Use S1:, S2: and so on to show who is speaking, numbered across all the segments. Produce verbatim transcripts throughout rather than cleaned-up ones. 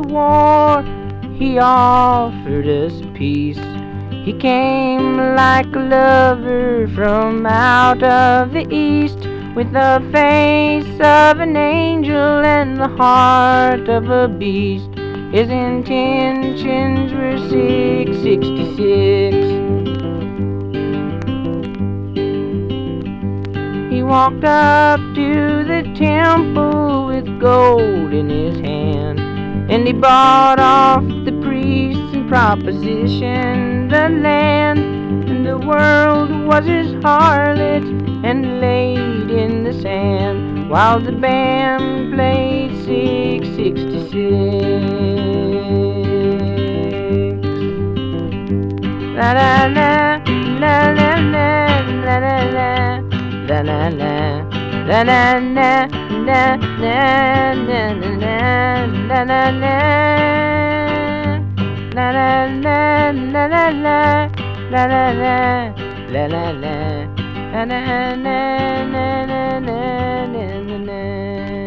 S1: war, he offered us peace. He came like a lover from out of the east, with the face of an angel and the heart of a beast. His intentions were six sixty-six. He walked up to the temple with gold in his hand, and he bought off the priests and propositioned the land. And the world was his harlot and laid in the sand, while the band played six sixty-six. La la la, la la la, la la la, la la la, la la la, la la la, la la la, la la la, la la la, la la la, la la la, na na na na na na na na.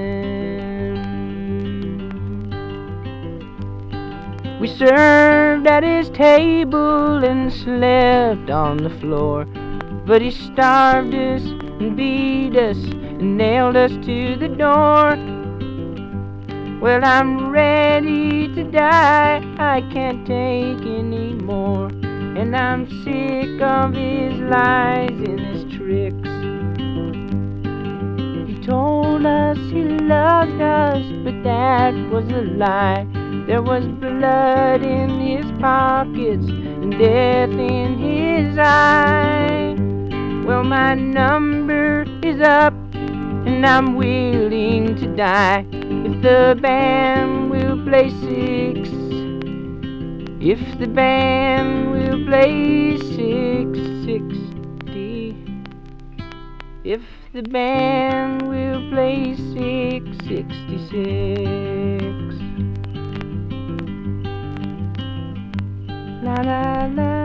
S1: We served at his table and slept on the floor, but he starved us and beat us and nailed us to the door. Well, I'm ready to die, I can't take any more, and I'm sick of his lies and his tricks. He told us he loved us, but that was a lie. There was blood in his pockets and death in his eye. Well, my number is up and I'm willing to die if the band will play six. If the band will play six sixty. If the band will play six sixty-six. La la la.